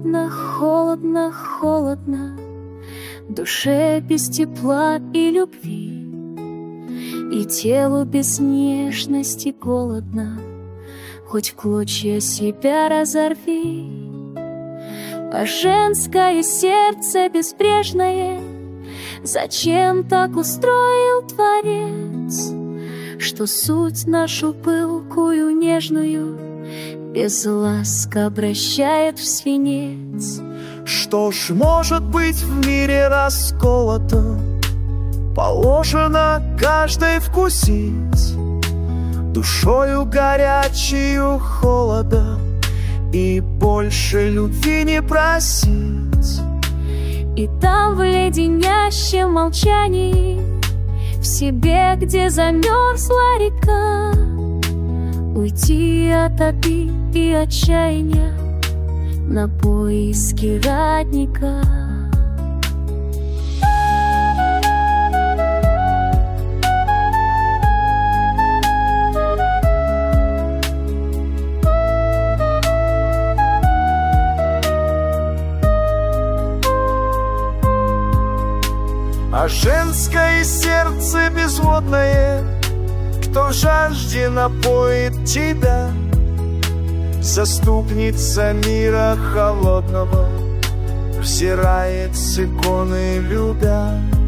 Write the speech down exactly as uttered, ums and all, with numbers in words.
холодно, холодно, холодно, душе без тепла и любви, и телу без нежности голодно, хоть в клочья себя разорви. А женское сердце безбрежное зачем так устроил Творец, что суть нашу пылкую нежную без ласк обращает в свинец? Что ж может быть в мире расколото, положено каждой вкусить душою горячую холода и больше любви не просить. И там в леденящем молчании, в себе, где замерзла река, уйти от обид и отчаяния на поиски родника. А женское сердце безводное, кто в жажде напоит тебя, заступница мира холодного, взирает с иконы любя.